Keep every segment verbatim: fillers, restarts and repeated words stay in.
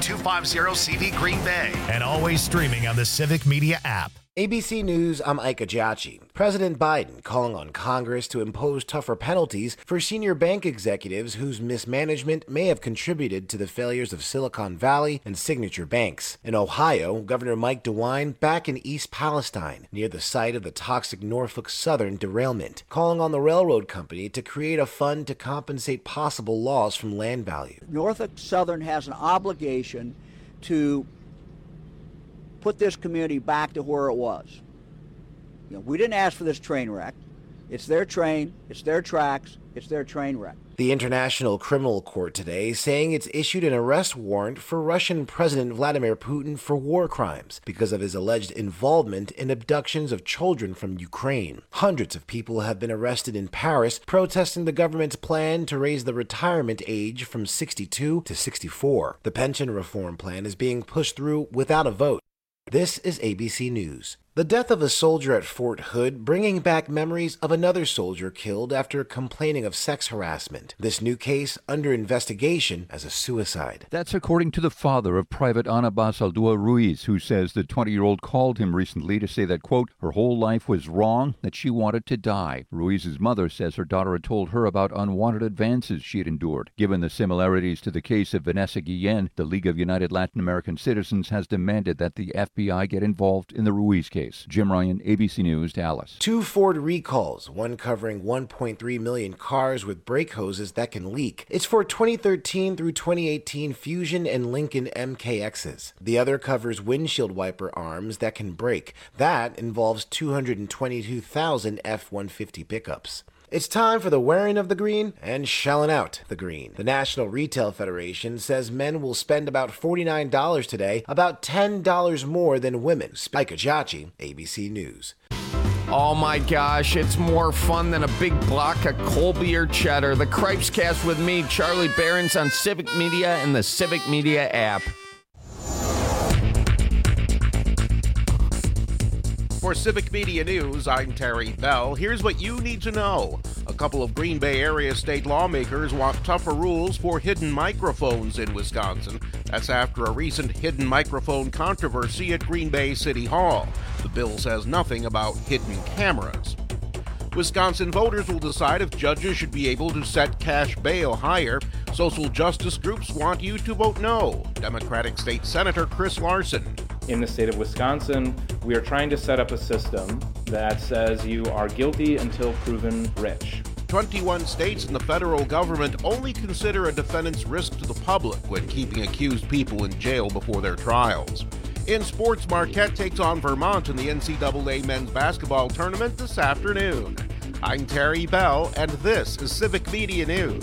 two five zero C V Green Bay. And always streaming on the Civic Media app. A B C News, I'm Ike Ajachi. President Biden calling on Congress to impose tougher penalties for senior bank executives whose mismanagement may have contributed to the failures of Silicon Valley and Signature Banks. In Ohio, Governor Mike DeWine back in East Palestine, near the site of the toxic Norfolk Southern derailment, calling on the railroad company to create a fund to compensate possible loss from land value. Norfolk Southern has an obligation to put this community back to where it was. You know, we didn't ask for this train wreck. It's their train, it's their tracks, it's their train wreck. The International Criminal Court today saying it's issued an arrest warrant for Russian President Vladimir Putin for war crimes because of his alleged involvement in abductions of children from Ukraine. Hundreds of people have been arrested in Paris protesting the government's plan to raise the retirement age from sixty-two to sixty-four. The pension reform plan is being pushed through without a vote. This is A B C News. The death of a soldier at Fort Hood bringing back memories of another soldier killed after complaining of sex harassment. This new case under investigation as a suicide. That's according to the father of Private Ana Basaldua Ruiz, who says the twenty-year-old called him recently to say that, quote, her whole life was wrong, that she wanted to die. Ruiz's mother says her daughter had told her about unwanted advances she had endured. Given the similarities to the case of Vanessa Guillen, the League of United Latin American Citizens has demanded that the F B I get involved in the Ruiz case. Jim Ryan, A B C News, Dallas. Two Ford recalls, one covering one point three million cars with brake hoses that can leak. It's for twenty thirteen through twenty eighteen Fusion and Lincoln M K Xs. The other covers windshield wiper arms that can break. That involves two hundred twenty-two thousand F one fifty pickups. It's time for the wearing of the green and shelling out the green. The National Retail Federation says men will spend about forty-nine dollars today, about ten dollars more than women. Spike Ajachi, A B C News. Oh my gosh, it's more fun than a big block of Colby or cheddar. The Cripes Cast with me, Charlie Behrens, on Civic Media and the Civic Media app. For Civic Media News, I'm Terry Bell. Here's what you need to know. A couple of Green Bay area state lawmakers want tougher rules for hidden microphones in Wisconsin. That's after a recent hidden microphone controversy at Green Bay City Hall. The bill says nothing about hidden cameras. Wisconsin voters will decide if judges should be able to set cash bail higher. Social justice groups want you to vote no. Democratic State Senator Chris Larson. In the state of Wisconsin, we are trying to set up a system that says you are guilty until proven rich. twenty-one states and the federal government only consider a defendant's risk to the public when keeping accused people in jail before their trials. In sports, Marquette takes on Vermont in the N C double A men's basketball tournament this afternoon. I'm Terry Bell, and this is Civic Media News.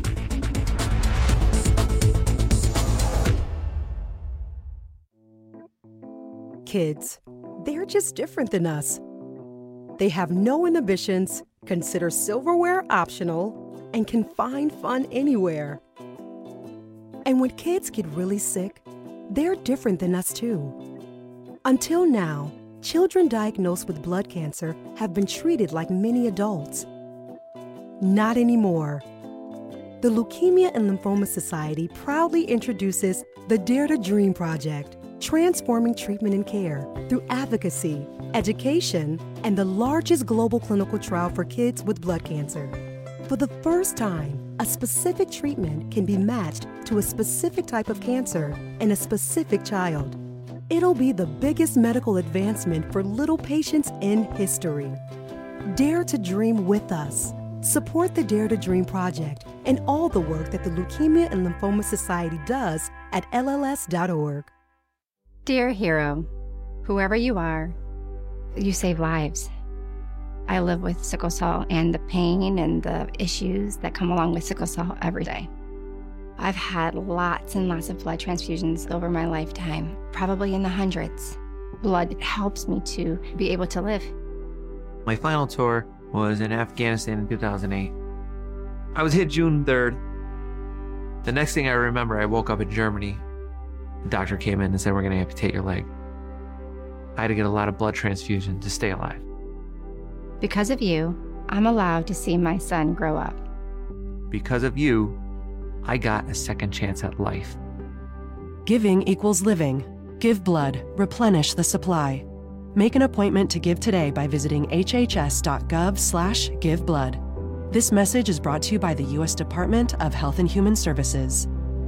Kids, they're just different than us. They have no inhibitions, consider silverware optional, and can find fun anywhere. And when kids get really sick, they're different than us too. Until now, children diagnosed with blood cancer have been treated like many adults. Not anymore. The Leukemia and Lymphoma Society proudly introduces the Dare to Dream Project, transforming treatment and care through advocacy, education, and the largest global clinical trial for kids with blood cancer. For the first time, a specific treatment can be matched to a specific type of cancer in a specific child. It'll be the biggest medical advancement for little patients in history. Dare to dream with us. Support the Dare to Dream Project and all the work that the Leukemia and Lymphoma Society does at L L S dot org. Dear hero, whoever you are, you save lives. I live with sickle cell and the pain and the issues that come along with sickle cell every day. I've had lots and lots of blood transfusions over my lifetime, probably in the hundreds. Blood helps me to be able to live. My final tour was in Afghanistan in two thousand eight. I was hit June third. The next thing I remember, I woke up in Germany. The doctor came in and said, we're going to amputate your leg. I had to get a lot of blood transfusion to stay alive. Because of you, I'm allowed to see my son grow up. Because of you, I got a second chance at life. Giving equals living. Give blood. Replenish the supply. Make an appointment to give today by visiting hhs.gov slash give blood. This message is brought to you by the U S Department of Health and Human Services.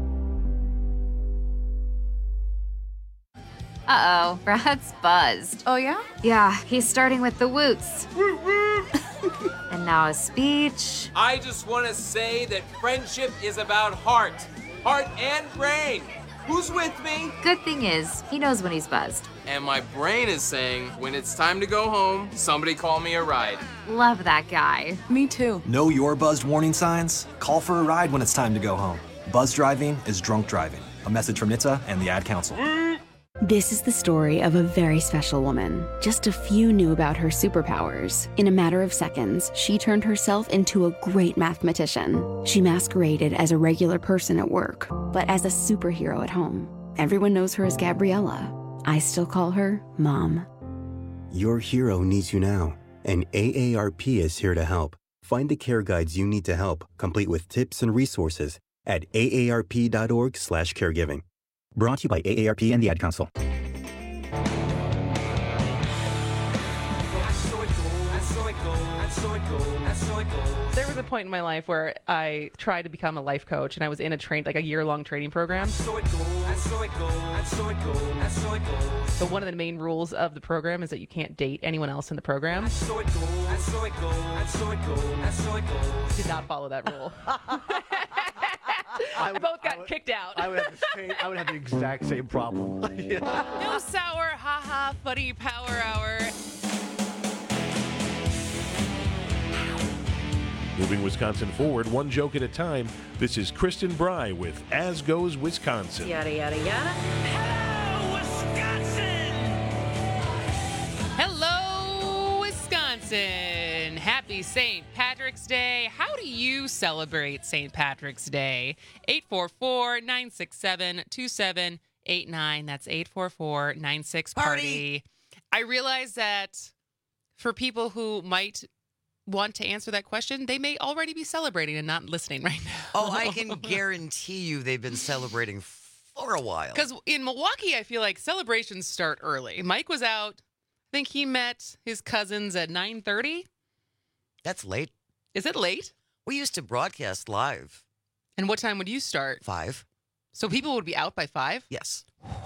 Uh-oh, Brad's buzzed. Oh, yeah? Yeah, he's starting with the woots. And now a speech. I just want to say that friendship is about heart. Heart and brain. Who's with me? Good thing is, he knows when he's buzzed. And my brain is saying, when it's time to go home, somebody call me a ride. Love that guy. Me too. Know your buzzed warning signs? Call for a ride when it's time to go home. Buzz driving is drunk driving. A message from N H T S A and the Ad Council. This is the story of a very special woman. Just a few knew about her superpowers. In a matter of seconds, she turned herself into a great mathematician. She masqueraded as a regular person at work, but as a superhero at home. Everyone knows her as Gabriella. I still call her Mom. Your hero needs you now, and A A R P is here to help. Find the care guides you need to help, complete with tips and resources at A A R P dot org slash caregiving. Brought to you by A A R P and the Ad Council. There was a point in my life where I tried to become a life coach, and I was in a train, like a year-long training program. So one of the main rules of the program is that you can't date anyone else in the program. Did not follow that rule. I, would, both got I would, kicked out. I would, have the same, I would have the exact same problem. Yeah. No sour, haha, funny power hour. Moving Wisconsin forward, one joke at a time. This is Kristen Bry with As Goes Wisconsin. Yada, yada, yada. Hello, Wisconsin! Hello, Wisconsin! Happy Saint Patrick's Day. How do you celebrate Saint Patrick's Day? eight four four, nine six seven, two seven eight nine. That's eight four four, nine six party. I realize that for people who might want to answer that question, they may already be celebrating and not listening right now. Oh, I can guarantee you they've been celebrating for a while. Because in Milwaukee, I feel like celebrations start early. Mike was out. I think he met his cousins at nine thirty. That's late. Is it late? We used to broadcast live. And what time would you start? Five. So people would be out by five? Yes.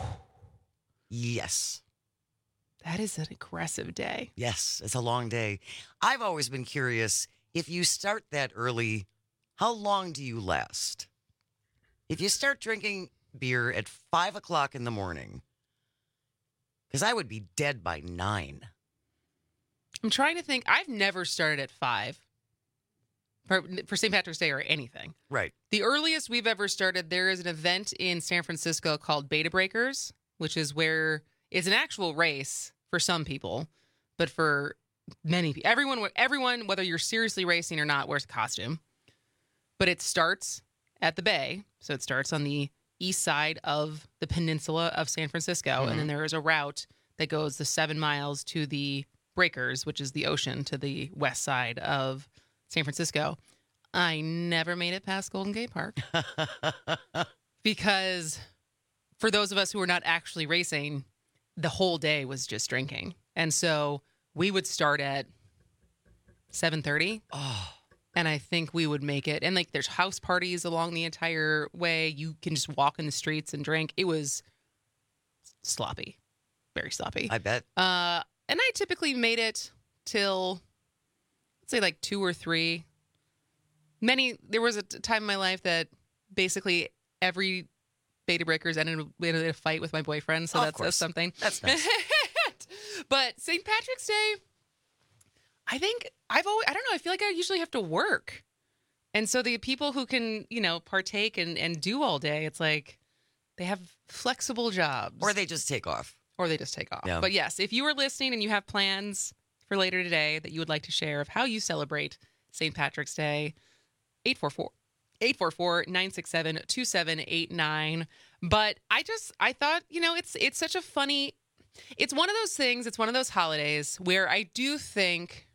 Yes. That is an aggressive day. Yes, it's a long day. I've always been curious, if you start that early, how long do you last? If you start drinking beer at five o'clock in the morning, because I would be dead by nine. I'm trying to think. I've never started at five for, for Saint Patrick's Day or anything. Right. The earliest we've ever started, there is an event in San Francisco called Beta Breakers, which is where it's an actual race for some people, but for many people, everyone, everyone, whether you're seriously racing or not, wears a costume. But it starts at the Bay, so it starts on the east side of the peninsula of San Francisco, mm-hmm. and then there is a route that goes the seven miles to the Breakers, which is the ocean, to the west side of San Francisco. I never made it past Golden Gate Park because for those of us who are not actually racing, the whole day was just drinking. And so we would start at seven thirty. Oh. And I think we would make it. And like there's house parties along the entire way. You can just walk in the streets and drink. It was sloppy. Very sloppy. I bet. Uh, and I typically made it till, let's say like two or three. Many, there was a time in my life that basically every Beta Breakers ended in a fight with my boyfriend. So oh, that's, that's something. That's nice. But Saint Patrick's Day, I think I've always, I don't know, I feel like I usually have to work. And so the people who can, you know, partake and, and do all day, it's like they have flexible jobs. Or they just take off. Or they just take off. Yeah. But yes, if you are listening and you have plans for later today that you would like to share of how you celebrate Saint Patrick's Day, eight four four, eight four four, nine six seven, two seven eight nine. But I just, I thought, you know, it's it's such a funny, it's one of those things, it's one of those holidays where I do think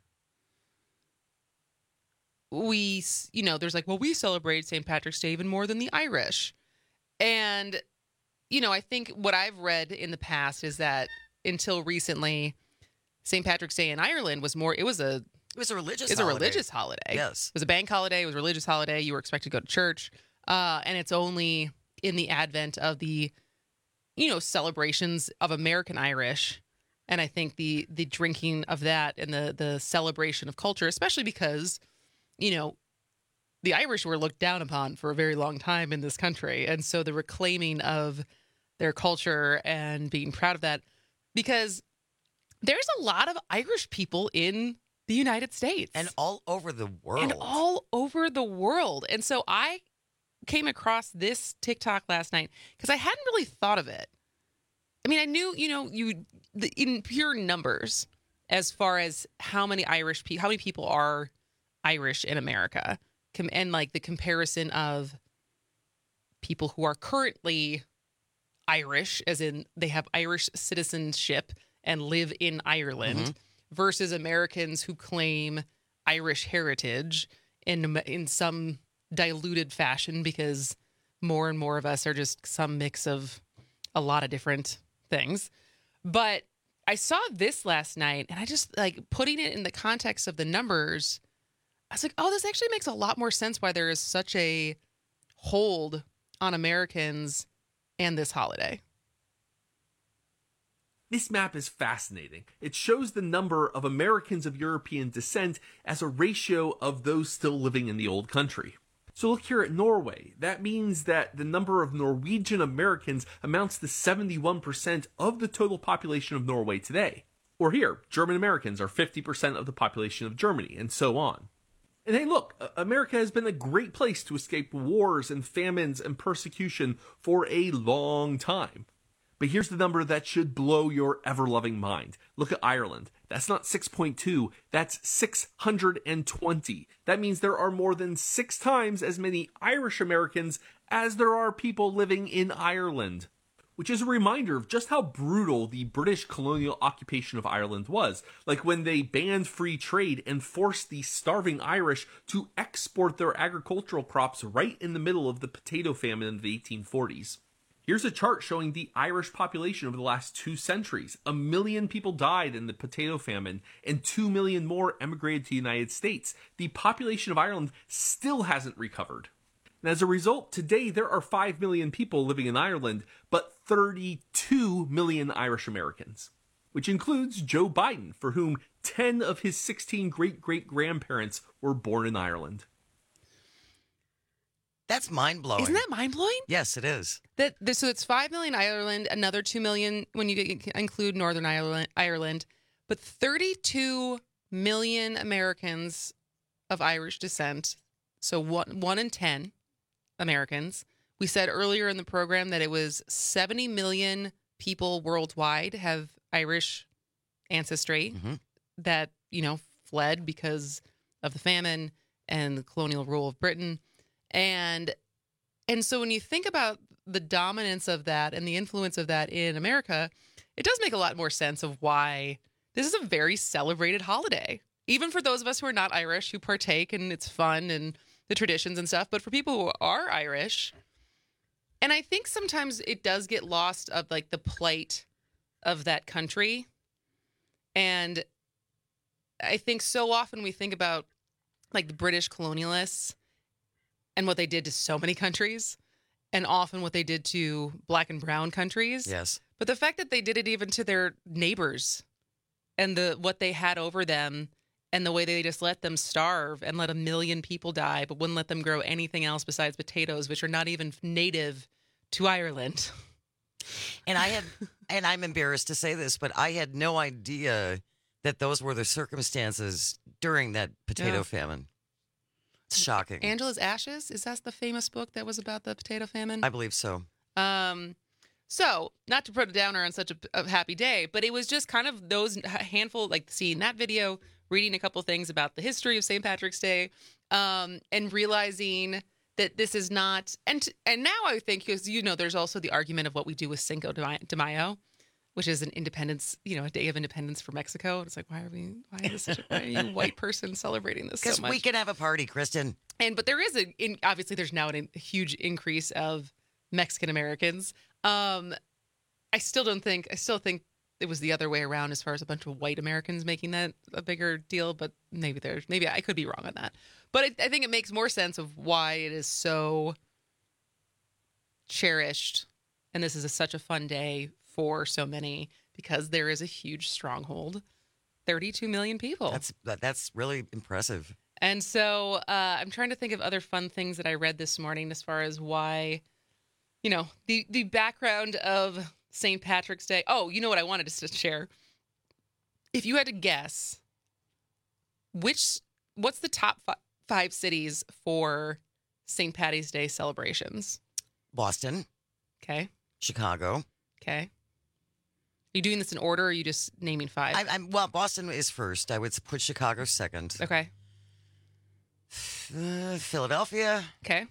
we, you know, there's like, well, we celebrate Saint Patrick's Day even more than the Irish. And you know, I think what I've read in the past is that until recently, Saint Patrick's Day in Ireland was more, it was a, It was a religious It's holiday. a religious holiday. Yes. It was a bank holiday. It was a religious holiday. You were expected to go to church. Uh, and it's only in the advent of the, you know, celebrations of American Irish. And I think the the drinking of that and the the celebration of culture, especially because, you know, the Irish were looked down upon for a very long time in this country. And so the reclaiming of their culture and being proud of that, because there's a lot of Irish people in the United States. And all over the world. And all over the world. And so I came across this TikTok last night because I hadn't really thought of it. I mean, I knew, you know, you the, in pure numbers as far as how many Irish people, how many people are Irish in America, Com- and like the comparison of people who are currently Irish, as in they have Irish citizenship and live in Ireland, Mm-hmm. versus Americans who claim Irish heritage in in some diluted fashion, because more and more of us are just some mix of a lot of different things. But I saw this last night, and I just, like, putting it in the context of the numbers, I was like, oh, this actually makes a lot more sense why there is such a hold on Americans and this holiday. This map is fascinating. It shows the number of Americans of European descent as a ratio of those still living in the old country. So look here at Norway. That means that the number of Norwegian Americans amounts to seventy-one percent of the total population of Norway today. Or here, German Americans are fifty percent of the population of Germany, and so on. And hey, look, America has been a great place to escape wars and famines and persecution for a long time. But here's the number that should blow your ever-loving mind. Look at Ireland. That's not six point two, that's six hundred twenty. That means there are more than six times as many Irish Americans as there are people living in Ireland. Which is a reminder of just how brutal the British colonial occupation of Ireland was. Like when they banned free trade and forced the starving Irish to export their agricultural crops right in the middle of the potato famine in the eighteen forties. Here's a chart showing the Irish population over the last two centuries. A million people died in the potato famine, and two million more emigrated to the United States. The population of Ireland still hasn't recovered. And as a result, today there are five million people living in Ireland, but thirty-two million Irish Americans, which includes Joe Biden, for whom ten of his sixteen great-great-grandparents were born in Ireland. That's mind-blowing. Isn't that mind-blowing? Yes, it is. That so it's five million Ireland, another two million when you include Northern Ireland, Ireland, but thirty-two million Americans of Irish descent. So one one in ten Americans. We said earlier in the program that it was seventy million people worldwide have Irish ancestry Mm-hmm. that, you know, fled because of the famine and the colonial rule of Britain. And and so when you think about the dominance of that and the influence of that in America, it does make a lot more sense of why this is a very celebrated holiday. Even for those of us who are not Irish, who partake, and it's fun and the traditions and stuff. But for people who are Irish, and I think sometimes it does get lost of like the plight of that country. And I think so often we think about like the British colonialists and what they did to so many countries, and often what they did to black and brown countries. Yes. But the fact that they did it even to their neighbors, and the what they had over them, and the way they just let them starve and let a million people die, but wouldn't let them grow anything else besides potatoes, which are not even native to Ireland. And I had, and I'm embarrassed to say this, but I had no idea that those were the circumstances during that potato Yeah. famine. It's shocking. Angela's Ashes, is that the famous book that was about the potato famine? I believe so. Um, so not to put a downer on such a, a happy day, but it was just kind of those handful, like seeing that video, reading a couple things about the history of Saint Patrick's Day, um, and realizing that this is not, and and now I think, because, you know, there's also the argument of what we do with Cinco de de Mayo, which is an independence, you know, a day of independence for Mexico. It's like, why are we, why is this such a, why are you a white person celebrating this so Because much? we can have a party, Kristen. And but there is a in, obviously there's now an, a huge increase of Mexican Americans. Um, I still don't think, I still think it was the other way around as far as a bunch of white Americans making that a bigger deal, but maybe there's, maybe I could be wrong on that. But I, I think it makes more sense of why it is so cherished. And this is a, such a fun day for so many because there is a huge stronghold. thirty-two million people. That's that's really impressive. And so uh, I'm trying to think of other fun things that I read this morning as far as why, you know, the, the background of Saint Patrick's Day. Oh, you know what I wanted to share? If you had to guess, which what's the top fi- five cities for Saint Patty's Day celebrations? Boston. Okay. Chicago. Okay. Are you doing this in order, or are you just naming five? I, I'm well. Boston is first. I would put Chicago second. Okay. Uh, Philadelphia. Okay.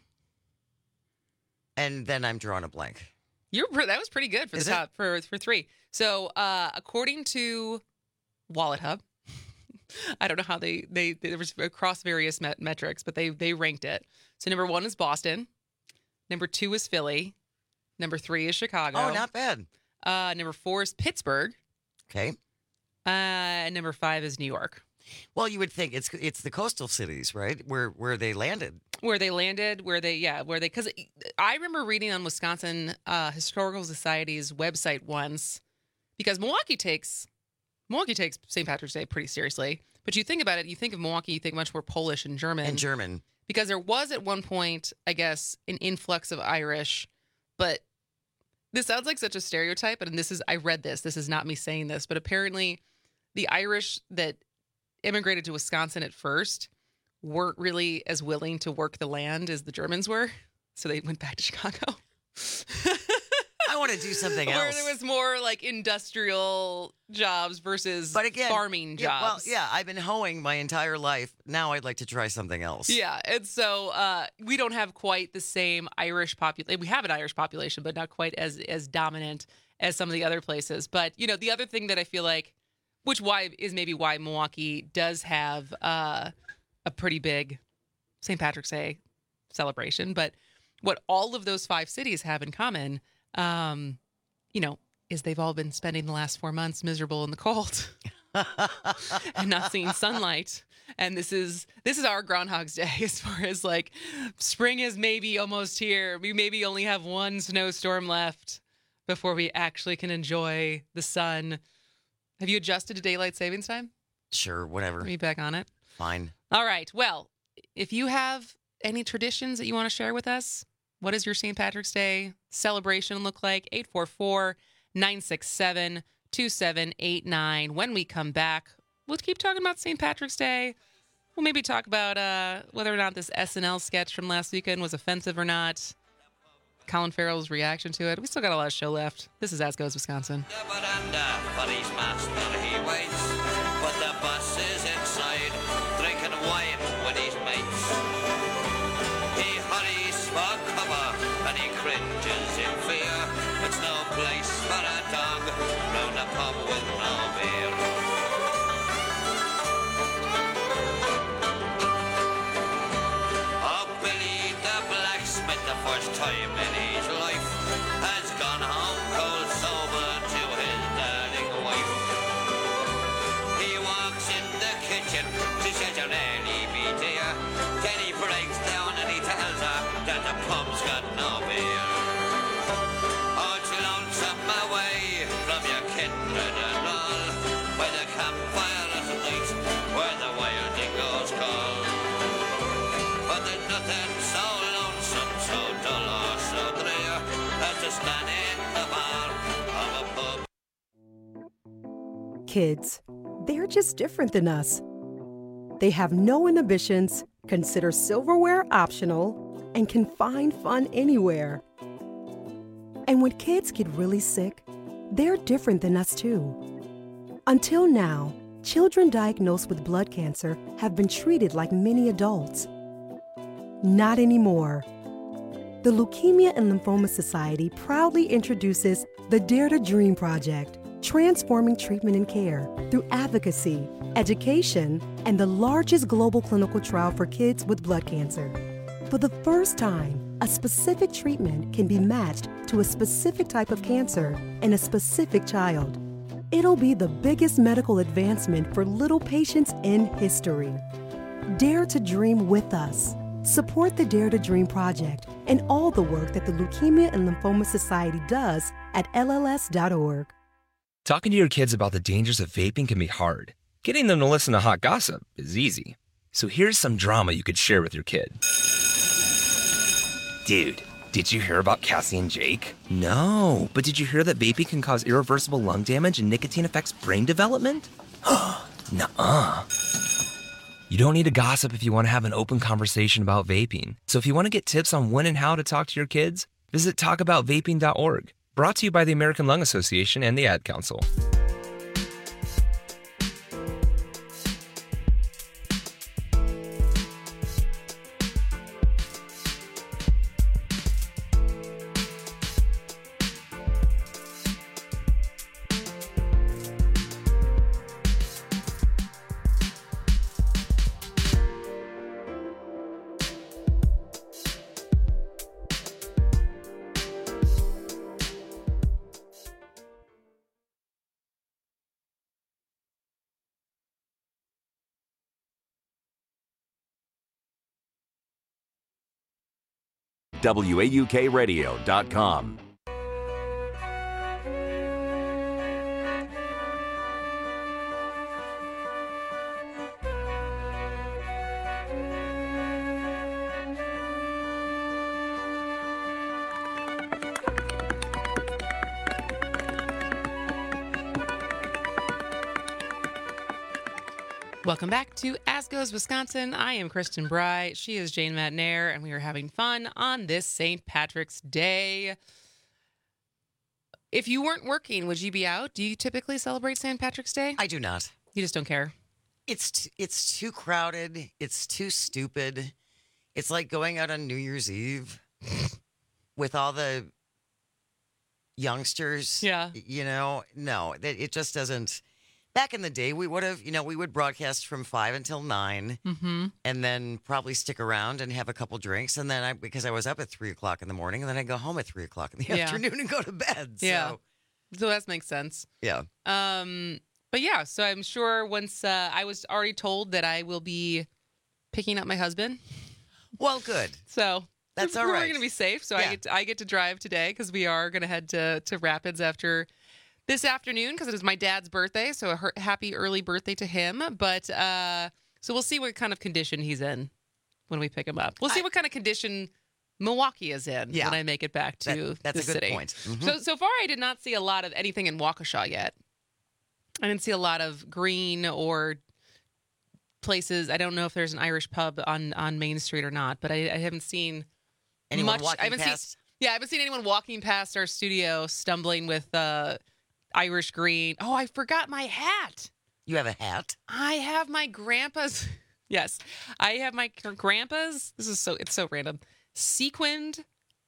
And then I'm drawing a blank. You're that was pretty good for Is the top for for three. So uh, according to Wallet Hub, I don't know how they they there was across various met- metrics, but they they ranked it. So number one is Boston. Number two is Philly. Number three is Chicago. Oh, not bad. Uh, number four is Pittsburgh. Okay. Uh, and number five is New York. Well, you would think it's it's the coastal cities, right? Where where they landed. Where they landed, where they, yeah, where they, because I remember reading on Wisconsin uh, Historical Society's website once, because Milwaukee takes, Milwaukee takes Saint Patrick's Day pretty seriously. But you think about it, you think of Milwaukee, you think much more Polish and German. And German. Because there was at one point, I guess, an influx of Irish, but this sounds like such a stereotype, and this is, I read this, this is not me saying this, but apparently the Irish that immigrated to Wisconsin at first weren't really as willing to work the land as the Germans were, so they went back to Chicago. I want to do something Where else. there was more like industrial jobs versus but again, farming yeah, jobs. Well, yeah, I've been hoeing my entire life. Now I'd like to try something else. Yeah, and so uh, we don't have quite the same Irish population. We have an Irish population, but not quite as as dominant as some of the other places. But, you know, the other thing that I feel like, which why is maybe why Milwaukee does have uh, a pretty big Saint Patrick's Day celebration, but what all of those five cities have in common, um, you know, is they've all been spending the last four months miserable in the cold and not seeing sunlight. And this is this is our Groundhog's Day as far as like spring is maybe almost here. We maybe only have one snowstorm left before we actually can enjoy the sun. Have you adjusted to daylight savings time? Sure, whatever. Are you back on it? Fine. All right. Well, if you have any traditions that you want to share with us, what does your Saint Patrick's Day celebration look like? eight four four, nine six seven, two seven eight nine. When we come back, we'll keep talking about Saint Patrick's Day. We'll maybe talk about uh, whether or not this S N L sketch from last weekend was offensive or not. Colin Farrell's reaction to it. We still got a lot of show left. This is As Goes Wisconsin. For his master he waits, but the bus is inside, drinking wine with his mates. He hurries for cover and he cringes in fear. It's no place for a dog round a pub with no beer. Oh, Billy the blacksmith, the first time in his life, has gone home cold sober to his darling wife. He walks in the kitchen, she says you'll nearly be dear. Then he breaks down and he tells her that the pub's got no beer. Oh, it's lonesome away from your kindred and all, by the campfire at night, where the wild dingoes call. But there's nothing so lonesome, so dull or so drear, as to stand in the bar of a pub. Kids, they're just different than us. They have no inhibitions, consider silverware optional, and can find fun anywhere. And when kids get really sick, they're different than us too. Until now, children diagnosed with blood cancer have been treated like many adults. Not anymore. The Leukemia and Lymphoma Society proudly introduces the Dare to Dream Project, transforming treatment and care through advocacy, education, and the largest global clinical trial for kids with blood cancer. For the first time, a specific treatment can be matched to a specific type of cancer in a specific child. It'll be the biggest medical advancement for little patients in history. Dare to dream with us. Support the Dare to Dream Project and all the work that the Leukemia and Lymphoma Society does at L L S dot org. Talking to your kids about the dangers of vaping can be hard. Getting them to listen to hot gossip is easy. So here's some drama you could share with your kid. Dude, did you hear about Cassie and Jake? No, but did you hear that vaping can cause irreversible lung damage and nicotine affects brain development? Nuh-uh. You don't need to gossip if you want to have an open conversation about vaping. So if you want to get tips on when and how to talk to your kids, visit talk about vaping dot org. Brought to you by the American Lung Association and the Ad Council. W A U K radio dot com. Welcome back to As Goes Wisconsin. I am Kristen Bry. She is Jane Matnair, and we are having fun on this Saint Patrick's Day. If you weren't working, would you be out? Do you typically celebrate Saint Patrick's Day? I do not. You just don't care? It's t- it's too crowded. It's too stupid. It's like going out on New Year's Eve with all the youngsters. Yeah. You know, no, it it just doesn't. Back in the day, we would have, you know, we would broadcast from five until nine, mm-hmm. and then probably stick around and have a couple drinks, and then I, because I was up at three o'clock in the morning, and then I go home at three o'clock in the Yeah. afternoon and go to bed. So, Yeah. So that makes sense. yeah. Um, but yeah, so I'm sure once uh, I was already told that I will be picking up my husband. Well, good. So That's we're, all right. We're going to be safe. So Yeah. I get to, I get to drive today because we are going to head to to Rapids after this afternoon because it is my dad's birthday. So a her- happy early birthday to him. But uh, so we'll see what kind of condition he's in when we pick him up. We'll see I- what kind of condition Milwaukee is in Yeah. when I make it back to That- that's the a good city. point. Mhm. So so far, I did not see a lot of anything in Waukesha yet. I didn't see a lot of green or places. I don't know if there's an Irish pub on, on Main Street or not, but I, I haven't seen Anyone much. walking I haven't past? seen. Yeah, I haven't seen anyone walking past our studio stumbling with uh, Irish green. Oh, I forgot my hat. You have a hat? I have my grandpa's. Yes, I have my gr- grandpa's. This is so. It's so random. Sequined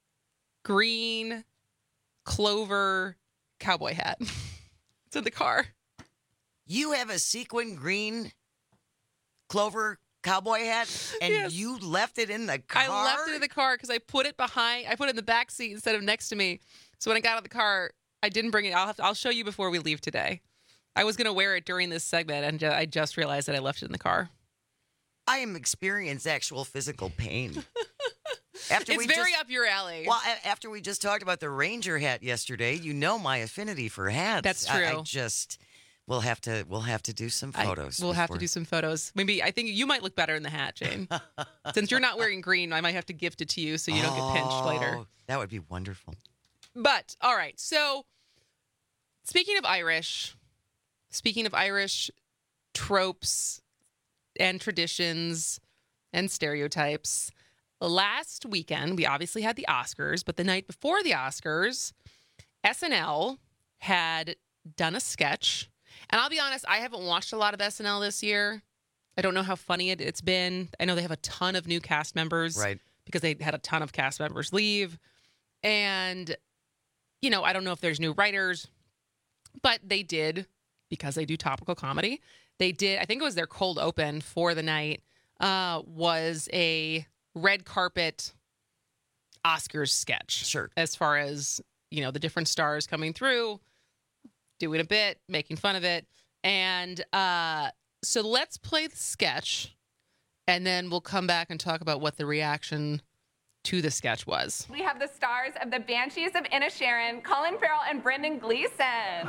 green clover cowboy hat. It's in the car. You have a sequin green clover cowboy hat, and Yes. you left it in the car? I left it in the car because I put it behind. I put it in the back seat instead of next to me. So when I got out of the car, I didn't bring it. I'll have to, I'll show you before we leave today. I was gonna wear it during this segment, and ju- I just realized that I left it in the car. I am experiencing actual physical pain. After It's we very just, up your alley. Well, a- after we just talked about the Ranger hat yesterday, you know my affinity for hats. That's I, I true. just we'll have to we'll have to do some I- photos. we'll have to before- do some photos. Maybe I think you might look better in the hat, Jane. Since you're not wearing green, I might have to gift it to you so you don't get pinched later. Oh, that would be wonderful. But all right, so speaking of Irish, speaking of Irish tropes and traditions and stereotypes, last weekend we obviously had the Oscars, but the night before the Oscars, S N L had done a sketch. And I'll be honest, I haven't watched a lot of S N L this year. I don't know how funny it, it's been. I know they have a ton of new cast members. Right. Because they had a ton of cast members leave. And, you know, I don't know if there's new writers, but they did, because they do topical comedy, they did, I think it was their cold open for the night, uh, was a red carpet Oscars sketch. Sure. As far as you know, the different stars coming through, doing a bit, making fun of it. And uh, so let's play the sketch, and then we'll come back and talk about what the reaction to the sketch was. We have the stars of the Banshees of Inisherin, Colin Farrell and Brendan Gleeson.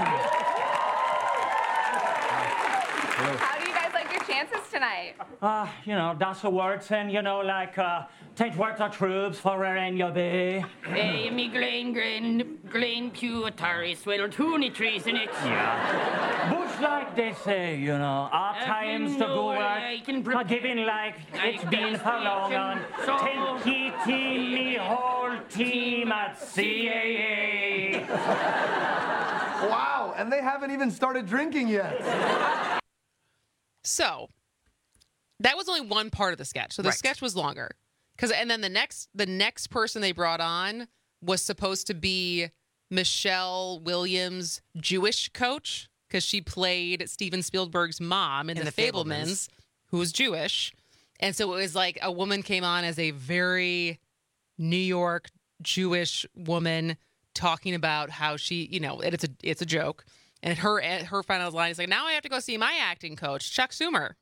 How do you guys like your chances tonight? Uh, you know, that's a word saying, you know, like, uh, take words of troops for where in you be. Hey, me Glen, Glen, Glen, Pew, Atari, Sweater, Toonie trees in it. Yeah. But like they say, you know, our times to go work, are giving like it's been for long on. Take ye team, me whole team at C A A. Wow, and they haven't even started drinking yet. So that was only one part of the sketch. So the Right. sketch was longer. Cause and then the next the next person they brought on was supposed to be Michelle Williams' Jewish coach, because she played Steven Spielberg's mom in, In the, The Fabelmans. Fabelmans, who was Jewish. And so it was like a woman came on as a very New York Jewish woman talking about how she, you know, and it's a it's a joke. And her her final line is like, now I have to go see my acting coach, Chuck Schumer.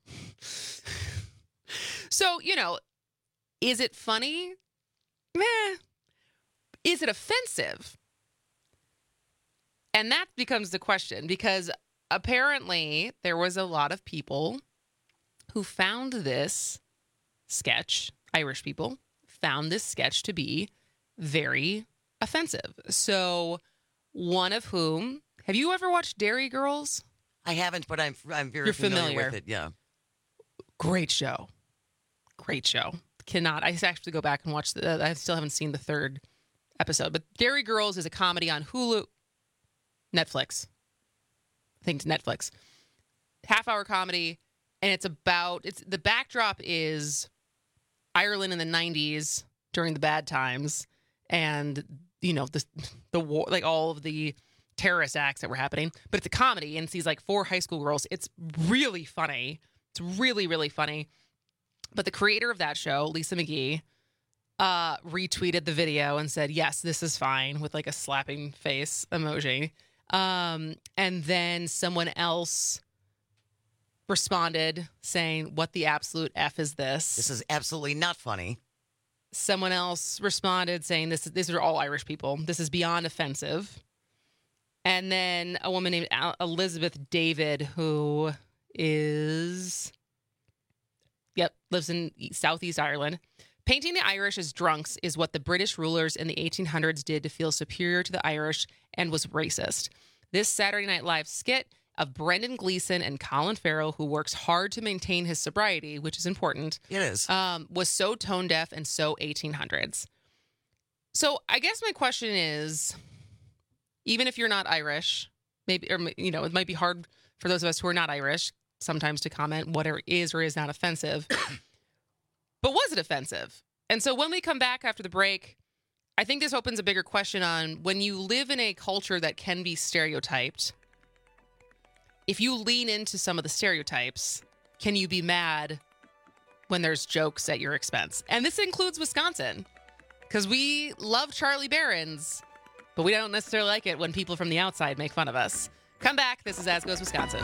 So, you know, is it funny? Meh. Is it offensive? And that becomes the question, because apparently there was a lot of people who found this sketch, Irish people, found this sketch to be very offensive. So one of whom, have you ever watched Dairy Girls? I haven't, but I'm I'm very You're familiar, familiar. with it. Yeah. Great show. Great show. Cannot. I actually go back and watch the, I still haven't seen the third episode, but Dairy Girls is a comedy on Hulu, Netflix. I think it's Netflix. Half hour comedy. And it's about, it's the backdrop is Ireland in the nineties during the bad times. And, you know, the, the war, like all of the terrorist acts that were happening, but it's a comedy and it's these like four high school girls. It's really funny. It's really, really funny. But the creator of that show, Lisa McGee, uh, retweeted the video and said, yes, this is fine, with like a slapping face emoji. Um, and then someone else responded saying, what the absolute F is this? This is absolutely not funny. Someone else responded saying, this is, these are all Irish people. This is beyond offensive. And then a woman named Al- Elizabeth David, who is, yep, lives in E- Southeast Ireland. Painting the Irish as drunks is what the British rulers in the eighteen hundreds did to feel superior to the Irish and was racist. This Saturday Night Live skit of Brendan Gleeson and Colin Farrell, who works hard to maintain his sobriety, which is important. It is. Um, was so tone deaf and so eighteen hundreds. So I guess my question is, even if you're not Irish, maybe, or, you know, it might be hard for those of us who are not Irish sometimes to comment what is or is not offensive. But was it offensive? And so when we come back after the break, I think this opens a bigger question on when you live in a culture that can be stereotyped, if you lean into some of the stereotypes, can you be mad when there's jokes at your expense? And this includes Wisconsin, because we love Charlie Barron's, but we don't necessarily like it when people from the outside make fun of us. Come back. This is As Goes Wisconsin.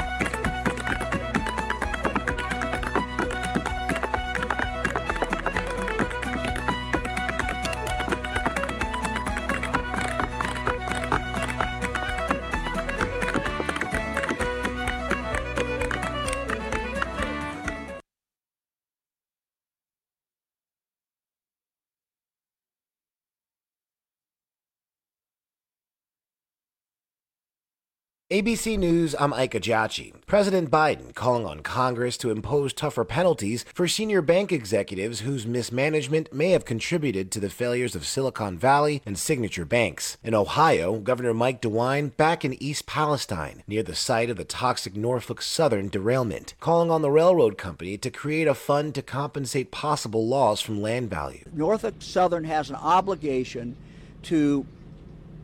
A B C News, I'm Ike Ajachi. President Biden calling on Congress to impose tougher penalties for senior bank executives whose mismanagement may have contributed to the failures of Silicon Valley and Signature Banks. In Ohio, Governor Mike DeWine back in East Palestine, near the site of the toxic Norfolk Southern derailment, calling on the railroad company to create a fund to compensate possible loss from land value. Norfolk Southern has an obligation to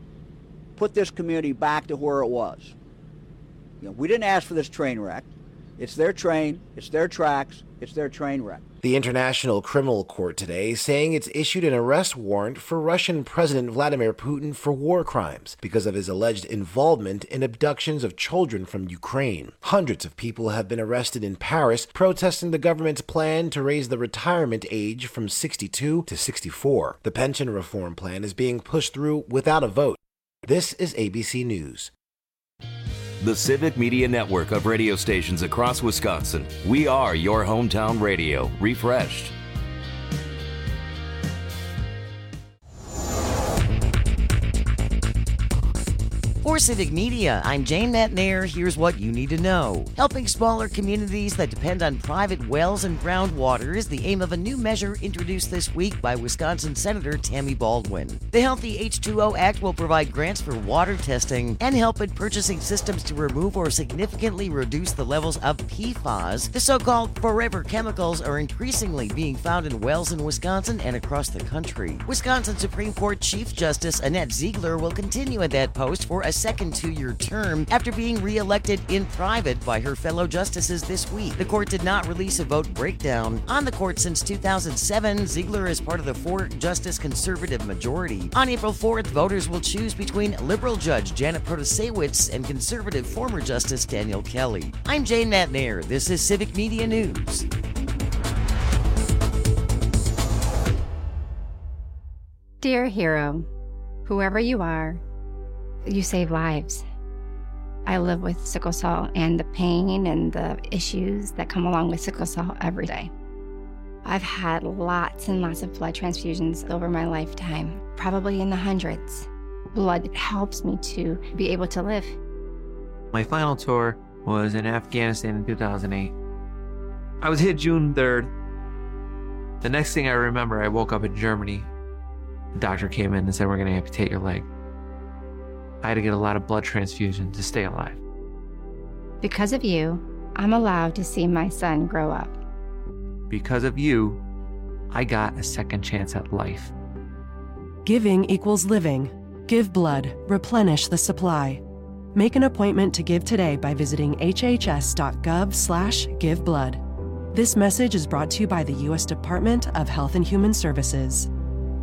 put this community back to where it was. You know, we didn't ask for this train wreck. It's their train, it's their tracks, it's their train wreck. The International Criminal Court today saying it's issued an arrest warrant for Russian President Vladimir Putin for war crimes because of his alleged involvement in abductions of children from Ukraine. Hundreds of people have been arrested in Paris protesting the government's plan to raise the retirement age from sixty-two to sixty-four. The pension reform plan is being pushed through without a vote. This is A B C News. The Civic Media Network of radio stations across Wisconsin. We are your hometown radio, refreshed. For Civic Media, I'm Jane Matnair. Here's what you need to know. Helping smaller communities that depend on private wells and groundwater is the aim of a new measure introduced this week by Wisconsin Senator Tammy Baldwin. The Healthy H two O Act will provide grants for water testing and help in purchasing systems to remove or significantly reduce the levels of P FAS. The so-called forever chemicals are increasingly being found in wells in Wisconsin and across the country. Wisconsin Supreme Court Chief Justice Annette Ziegler will continue at that post for a second two-year term after being re-elected in private by her fellow justices this week. The court did not release a vote breakdown. On the court since two thousand seven, Ziegler is part of the four-justice conservative majority. On April fourth, voters will choose between liberal judge Janet Protasewicz and conservative former Justice Daniel Kelly. I'm Jane Matnair. This is Civic Media News. Dear hero, whoever you are, you save lives. I live with sickle cell and the pain and the issues that come along with sickle cell every day. I've had lots and lots of blood transfusions over my lifetime, probably in the hundreds. Blood helps me to be able to live. My final tour was in Afghanistan in two thousand eight. I was hit June third. The next thing I remember, I woke up in Germany. The doctor came in and said, "We're going to amputate your leg." I had to get a lot of blood transfusion to stay alive. Because of you, I'm allowed to see my son grow up. Because of you, I got a second chance at life. Giving equals living. Give blood. Replenish the supply. Make an appointment to give today by visiting hhs.gov slash giveblood. This message is brought to you by the U S Department of Health and Human Services.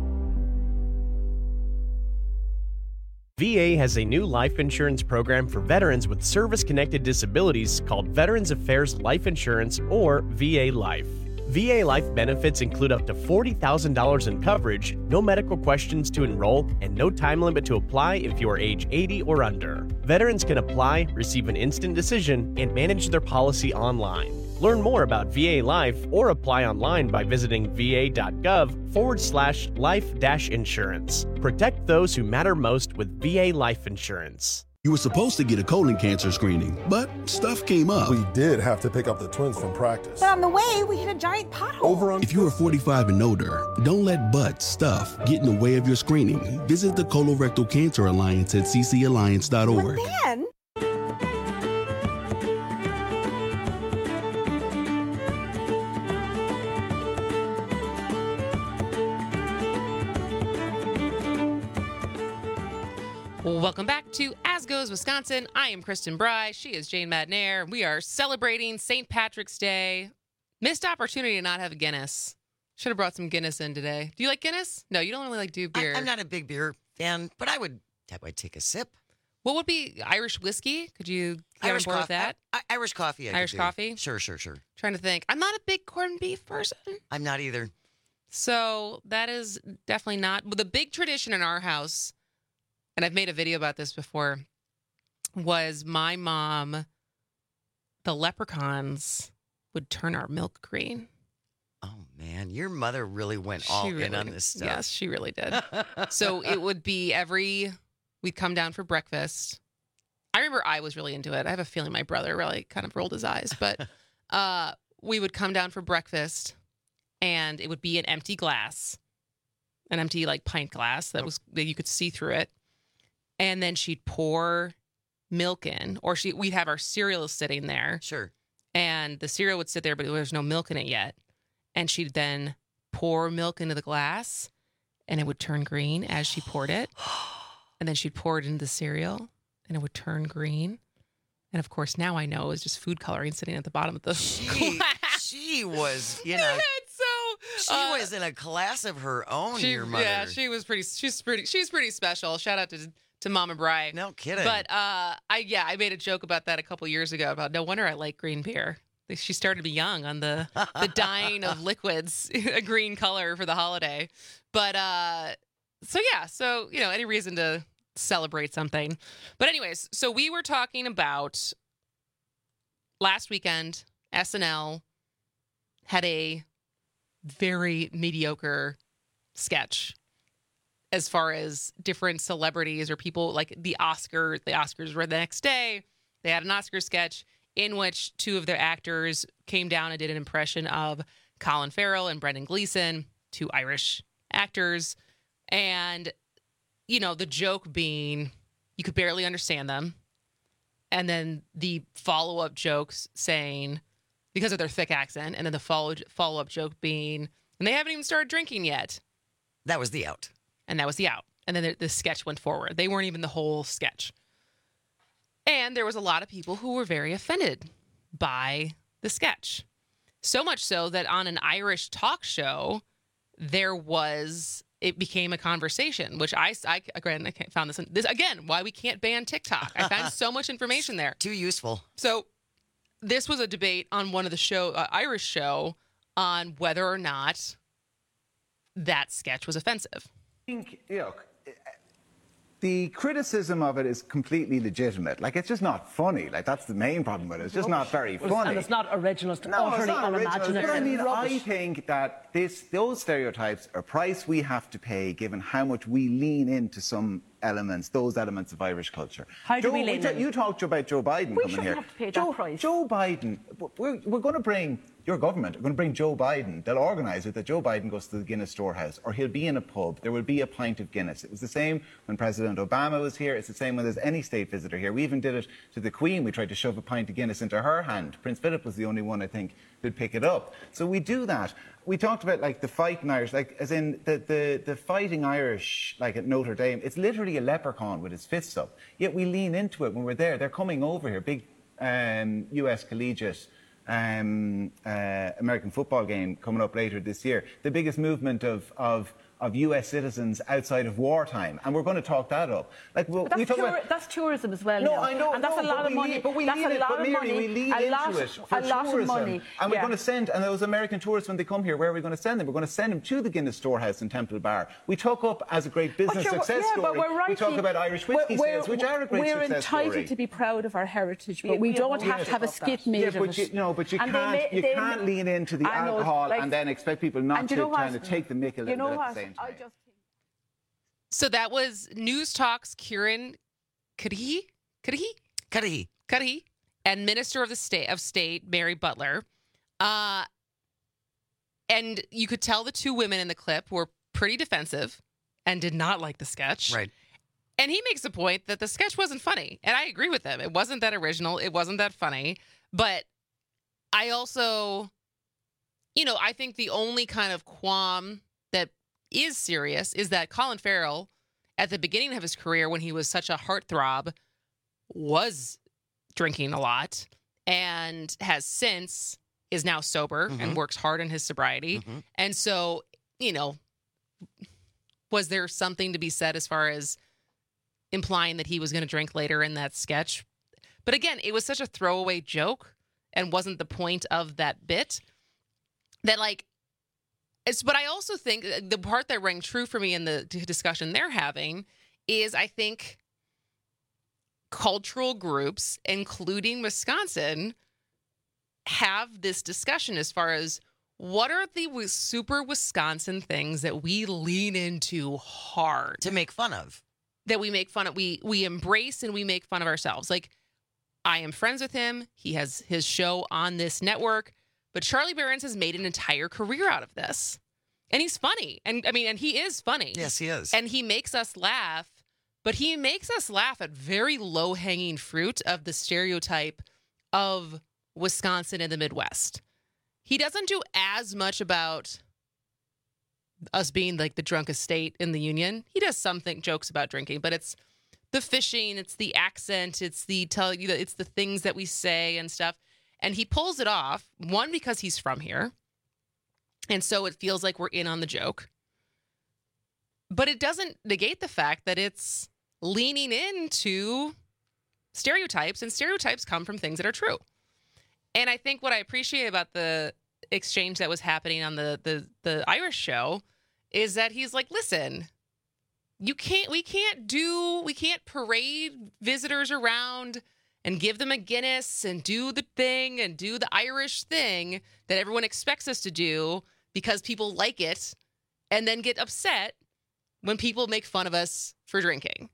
V A has a new life insurance program for veterans with service-connected disabilities called Veterans Affairs Life Insurance, or V A Life. V A Life benefits include up to forty thousand dollars in coverage, no medical questions to enroll, and no time limit to apply if you are age eighty or under. Veterans can apply, receive an instant decision, and manage their policy online. Learn more about V A Life or apply online by visiting va.gov forward slash life dash insurance. Protect those who matter most with V A Life Insurance. You were supposed to get a colon cancer screening, but stuff came up. We did have to pick up the twins from practice. But on the way, we hit a giant pothole. Over on. If you are forty-five and older, don't let butt stuff get in the way of your screening. Visit the Colorectal Cancer Alliance at c c alliance dot org. But then... Welcome back to As Goes Wisconsin. I am Kristen Bry. She is Jane Matnair. We are celebrating Saint Patrick's Day. Missed opportunity to not have a Guinness. Should have brought some Guinness in today. Do you like Guinness? No, you don't really like do beer. I, I'm not a big beer fan, but I would I would take a sip. What would be Irish whiskey? Could you get Irish on board coffee, with that? I, I, Irish coffee. I Irish could do. coffee? Sure, sure, sure. Trying to think. I'm not a big corned beef person. I'm not either. So that is definitely not. Well, the big tradition in our house, and I've made a video about this before, was my mom, the leprechauns would turn our milk green. Oh, man. Your mother really went all She really, in on this stuff. Yes, she really did. So it would be every, we'd come down for breakfast. I remember I was really into it. I have a feeling my brother really kind of rolled his eyes. But uh, we would come down for breakfast, and it would be an empty glass, an empty like pint glass that was that you could see through it. And then she'd pour milk in, or she we'd have our cereal sitting there. Sure. And the cereal would sit there, but there was no milk in it yet. And she'd then pour milk into the glass, and it would turn green as she poured it. And then she'd pour it into the cereal, and it would turn green. And of course, now I know it was just food coloring sitting at the bottom of the She, she was, you know, so she uh, was in a class of her own. she, your mother. yeah, she was pretty. She's pretty. She's pretty special. Shout out to to Mama Bri. No kidding. But uh, I yeah, I made a joke about that a couple years ago. About no wonder I like green beer. She started me young on the the dyeing of liquids, a green color for the holiday. But uh, so yeah, so you know, any reason to celebrate something. But anyways, so we were talking about last weekend. S N L had a very mediocre sketch as far as different celebrities or people, like the Oscar. The Oscars were the next day. They had an Oscar sketch in which two of their actors came down and did an impression of Colin Farrell and Brendan Gleeson, two Irish actors. And, you know, the joke being you could barely understand them. And then the follow-up jokes saying, because of their thick accent, and then the follow, follow-up joke being, and they haven't even started drinking yet. That was the out. And that was the out. And then the, the sketch went forward. They weren't even the whole sketch. And there was a lot of people who were very offended by the sketch. So much so that on an Irish talk show, there was, it became a conversation, which I, I again, I found this, this, again, why we can't ban TikTok. I found so much information there. Too useful. So this was a debate on one of the show, uh, Irish show, on whether or not that sketch was offensive. I think, you know, the criticism of it is completely legitimate. Like, it's just not funny. Like, that's the main problem with it. It's just not very funny. And it's not original. It's no, utterly it's not unimaginative. original. But I mean, Rubbish. I think that this, those stereotypes are a price we have to pay given how much we lean into some elements, those elements of Irish culture. How do Joe, we lean ta- in? You talked about Joe Biden We coming shouldn't here. have to pay that Joe, price. Joe Biden, we're, we're going to bring, your government, we're going to bring Joe Biden. They'll organise it that Joe Biden goes to the Guinness Storehouse, or he'll be in a pub. There will be a pint of Guinness. It was the same when President Obama was here. It's the same when there's any state visitor here. We even did it to the Queen. We tried to shove a pint of Guinness into her hand. Prince Philip was the only one, I think, who'd pick it up. So we do that. We talked about, like, the fighting Irish, like, as in the, the, the fighting Irish, like, at Notre Dame. It's literally a leprechaun with his fists up. Yet we lean into it when we're there. They're coming over here, big um, U S collegiate um, uh, American football game coming up later this year. The biggest movement of, of, of U S citizens outside of wartime. And we're going to talk that up. Like, we'll, But that's, we talk tour- about... that's tourism as well. No, now. I know, and that's no, a lot but of we money. lean- but we that's lean a in- lot but of Mary, money. we lean a into lot, it for a lot tourism. of money. And we're yeah. going to send, and those American tourists, when they come here, where are we going to send them? We're going to send them to the Guinness Storehouse in Temple Bar. We talk up as a great business But you're- success yeah, but story. we're we talk rightly- about Irish whiskey we're- sales, which are a great We're success entitled story. to be proud of our heritage, but we, we don't have have to have a skit made yeah, of but it. you, no, but you And they can't, ma- you they can't ma- lean into the I know, alcohol like- and then expect people not and to you know kind what? of take the mick a little You know bit what? at the same time. I just So that was News Talk's Kieran Cuddihy, Cuddihy, Cuddihy, Cuddihy, and Minister of the State of State Mary Butler. Uh, and you could tell the two women in the clip were pretty defensive and did not like the sketch. Right. And he makes a point that the sketch wasn't funny. And I agree with him. It wasn't that original. It wasn't that funny. But I also, you know, I think the only kind of qualm that is serious is that Colin Farrell, at the beginning of his career, when he was such a heartthrob, was drinking a lot and has since is now sober Mhm. and works hard in his sobriety. Mhm. And so, you know, was there something to be said as far as implying that he was going to drink later in that sketch? But again, it was such a throwaway joke and wasn't the point of that bit that, like, it's, but I also think the part that rang true for me in the discussion they're having is I think cultural groups, including Wisconsin, have this discussion as far as what are the super Wisconsin things that we lean into hard to make fun of, that we make fun of, we we embrace and we make fun of ourselves. Like, I am friends with him. He has his show on this network, but Charlie Berens has made an entire career out of this. And he's funny. And I mean, and he is funny. Yes, he is. And he makes us laugh, but he makes us laugh at very low-hanging fruit of the stereotype of Wisconsin and the Midwest. He doesn't do as much about us being like the drunkest state in the union. He does some think jokes about drinking, but it's the fishing, it's the accent, it's the tell you that it's the things that we say and stuff. And he pulls it off, one, because he's from here. And so it feels like we're in on the joke. But it doesn't negate the fact that it's leaning into stereotypes, and stereotypes come from things that are true. And I think what I appreciate about the exchange that was happening on the the the Irish show is that he's like, listen, you can't we can't do we can't parade visitors around and give them a Guinness and do the thing and do the Irish thing that everyone expects us to do because people like it, and then get upset when people make fun of us for drinking.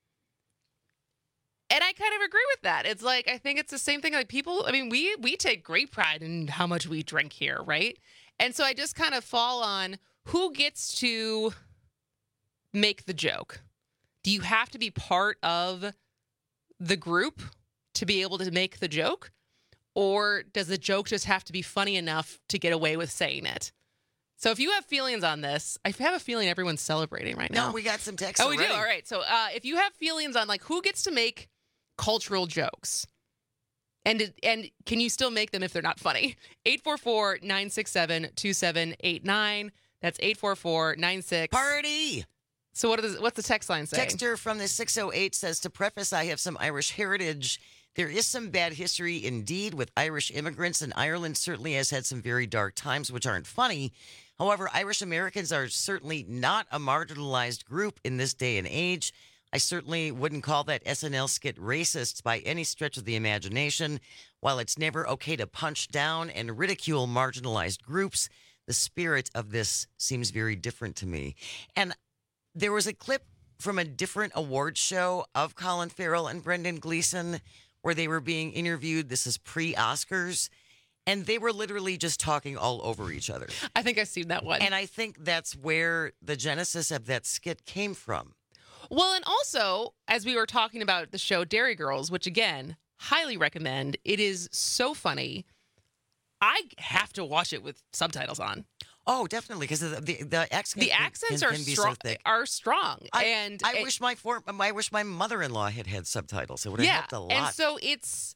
And I kind of agree with that. It's like, I think it's the same thing. Like people, I mean, we we take great pride in how much we drink here, right? And so I just kind of fall on who gets to make the joke. Do you have to be part of the group to be able to make the joke? Or does the joke just have to be funny enough to get away with saying it? So if you have feelings on this, I have a feeling everyone's celebrating right now. No, we got some text Oh, already. we do? All right. So uh, if you have feelings on like who gets to make cultural jokes, and and can you still make them if they're not funny? eight four four, nine six seven, two seven eight nine. That's eight four four, nine six. Party! So what is what's the text line say? Texter from the six oh eight says, to preface, I have some Irish heritage. There is some bad history indeed with Irish immigrants, and Ireland certainly has had some very dark times, which aren't funny. However, Irish Americans are certainly not a marginalized group in this day and age. I certainly wouldn't call that S N L skit racist by any stretch of the imagination. While it's never okay to punch down and ridicule marginalized groups, the spirit of this seems very different to me. And there was a clip from a different award show of Colin Farrell and Brendan Gleeson where they were being interviewed. This is pre-Oscars. And they were literally just talking all over each other. I think I've seen that one. And I think that's where the genesis of that skit came from. Well, and also, as we were talking about the show Dairy Girls, which again, highly recommend. It is so funny. I have to watch it with subtitles on. Oh, definitely, because the, the the accents the accents can, are can be strong. So thick. Are strong, I, and I it, wish my for, I wish my mother-in-law had had subtitles. It would have yeah, helped a lot. and so it's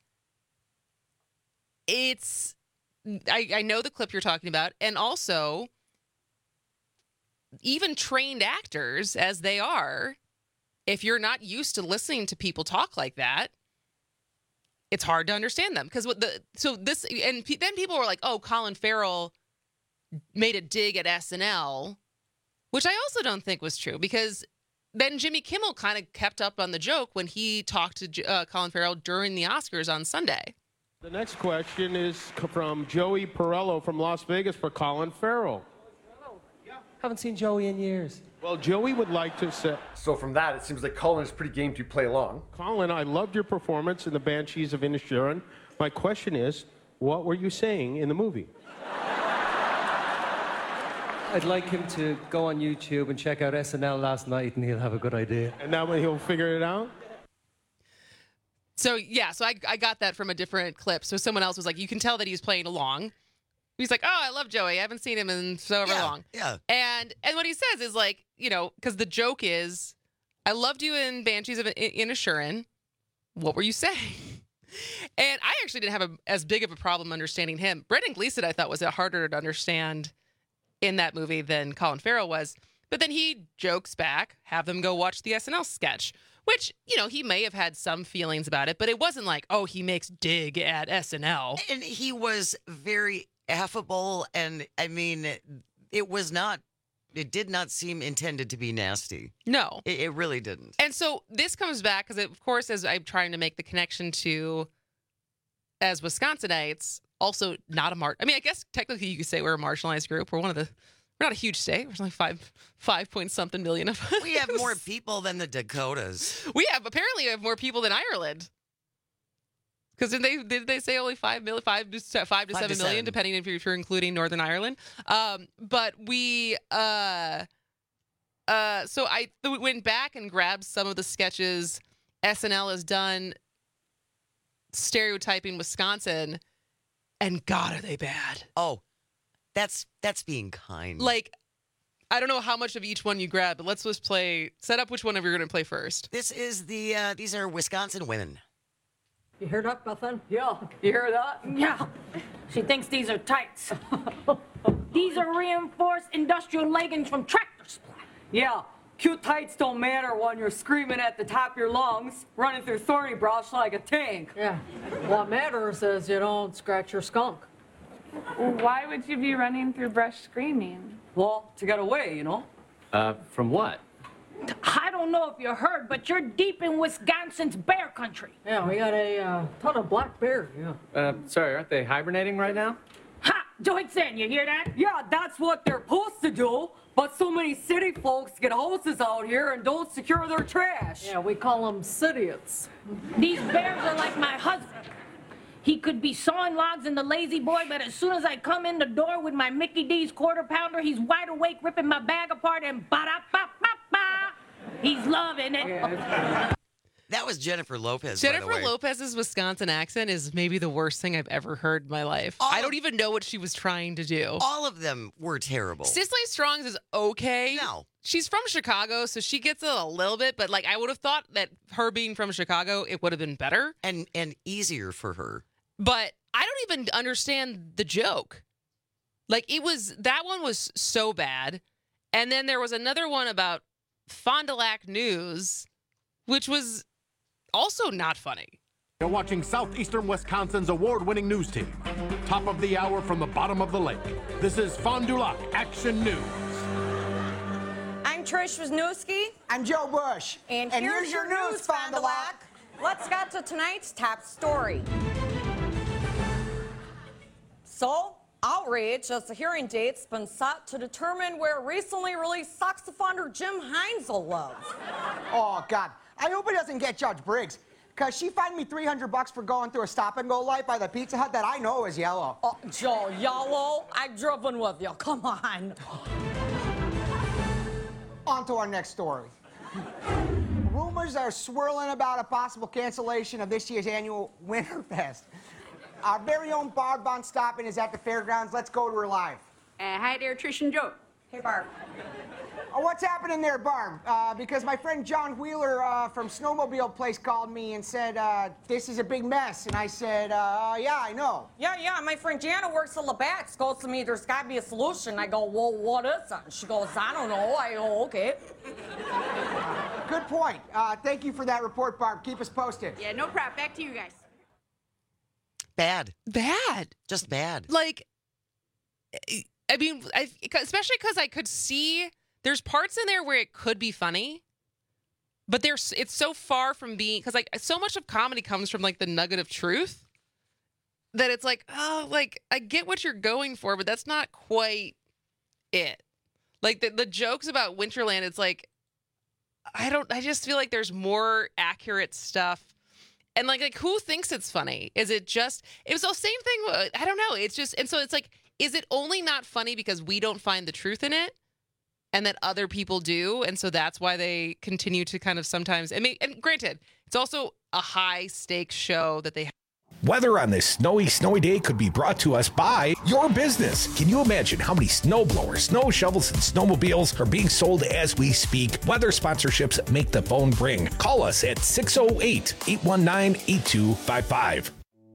it's. I, I know the clip you're talking about, and also even trained actors, as they are, if you're not used to listening to people talk like that, it's hard to understand them. Because what the so this and pe- then people were like, "Oh, Colin Farrell made a dig at S N L," which I also don't think was true, because then Jimmy Kimmel kind of kept up on the joke when he talked to uh, Colin Farrell during the Oscars on Sunday. The next question is from Joey Perello from Las Vegas for Colin Farrell. Haven't seen Joey in years. Well, Joey would like to say... So from that, it seems like Colin is pretty game to play along. Colin, I loved your performance in The Banshees of Inisherin. My question is, what were you saying in the movie? I'd like him to go on YouTube and check out S N L last night, and he'll have a good idea. And now he'll figure it out? So, yeah, so I, I got that from a different clip. So someone else was like, you can tell that he was playing along. He's like, oh, I love Joey. I haven't seen him in so ever yeah, long. Yeah. And and what he says is like, you know, because the joke is, I loved you in Banshees of Inisherin. What were you saying? And I actually didn't have a, as big of a problem understanding him. Brendan Gleeson, I thought, was harder to understand in that movie than Colin Farrell was. But then he jokes back, have them go watch the S N L sketch, which, you know, he may have had some feelings about it, but it wasn't like, oh, he makes dig at S N L. And he was very affable, and I mean, it was not, it did not seem intended to be nasty. No. It, it really didn't. And so this comes back, because of course, as I'm trying to make the connection to, as Wisconsinites, also not a mar. I mean, I guess technically you could say we're a marginalized group. We're one of the, we're not a huge state. There's only five, five point something million of us. We have more people than the Dakotas. We have, apparently we have more people than Ireland. Because did they did they say only five million, five to five to five seven to million, seven. depending if you're, if you're including Northern Ireland. Um, but we uh, uh, so I th- went back and grabbed some of the sketches S N L has done stereotyping Wisconsin, and God, are they bad? Oh, that's that's being kind. Like, I don't know how much of each one you grab, but let's just play. Set up which one of you're going to play first. This is the, uh, these are Wisconsin women. You hear that, Bethan? Yeah. You hear that? Yeah. She thinks these are tights. These are reinforced industrial leggings from Tractor Supply. Yeah. Cute tights don't matter when you're screaming at the top of your lungs, running through thorny brush like a tank. Yeah. What matters is you don't scratch your skunk. Why would you be running through brush screaming? Well, to get away, you know? Uh, from what? I don't know if you heard, but you're deep in Wisconsin's bear country. Yeah, we got a uh, ton of black bears, yeah. Uh, sorry, aren't they hibernating right now? Ha! Joyson, you hear that? Yeah, that's what they're supposed to do. But so many city folks get hoses out here and don't secure their trash. Yeah, we call them citiots. These bears are like my husband. He could be sawing logs in the lazy boy, but as soon as I come in the door with my Mickey D's quarter pounder, he's wide awake ripping my bag apart and ba-da-ba-ba-ba. He's loving it. Yeah. That was Jennifer Lopez, Jennifer by the way. Lopez's Wisconsin accent is maybe the worst thing I've ever heard in my life. All I don't even know what she was trying to do. All of them were terrible. Cicely Strong's is okay. No. She's from Chicago, so she gets it a little bit, but like I would have thought that her being from Chicago, it would have been better. And and easier for her. But I don't even understand the joke. Like it was, that one was so bad. And then there was another one about Fond du Lac News, which was also not funny. You're watching Southeastern Wisconsin's award-winning news team. Top of the hour from the bottom of the lake. This is Fond du Lac Action News. I'm Trish Wisniewski. I'm Joe Bush. And, and here's, here's your, your news, news, Fond du Lac. Let's get to tonight's top story. So, outrage as the hearing date's been set to determine where recently released saxophone Jim Heinzel lives. Oh, God. I hope it doesn't get Judge Briggs, because she fined me three hundred bucks for going through a stop-and-go light by the Pizza Hut that I know is yellow. Oh, Joe, yellow? I've driven with you. Come on. On to our next story. Rumors are swirling about a possible cancellation of this year's annual Winterfest. Our very own Barb Von Stoppen is at the fairgrounds. Let's go to her live. Uh, hi there, Trish and Joe. Hey, Barb. Oh, what's happening there, Barb? Uh, because my friend John Wheeler uh, from Snowmobile Place called me and said, uh, this is a big mess. And I said, uh, yeah, I know. Yeah, yeah, my friend Jana works at Labatt's, goes to me, there's got to be a solution. I go, well, what is it? She goes, I don't know. I go, okay. Good point. Uh, thank you for that report, Barb. Keep us posted. Yeah, no problem. Back to you guys. Bad. Bad. Just bad. Like, I mean, I, especially because I could see there's parts in there where it could be funny, but there's it's so far from being, because like so much of comedy comes from like the nugget of truth that it's like, oh, like I get what you're going for, but that's not quite it. Like the, the jokes about Winterland, it's like, I don't, I just feel like there's more accurate stuff. And like, like who thinks it's funny? Is it just, it was the same thing. I don't know. It's just, and so it's like, is it only not funny because we don't find the truth in it and that other people do? And so that's why they continue to kind of sometimes, and, may, and granted, it's also a high stakes show that they have. Weather on this snowy, snowy day could be brought to us by your business. Can you imagine how many snow blowers, snow shovels, and snowmobiles are being sold as we speak? Weather sponsorships make the phone ring. Call us at six oh eight, eight one nine, eight two five five.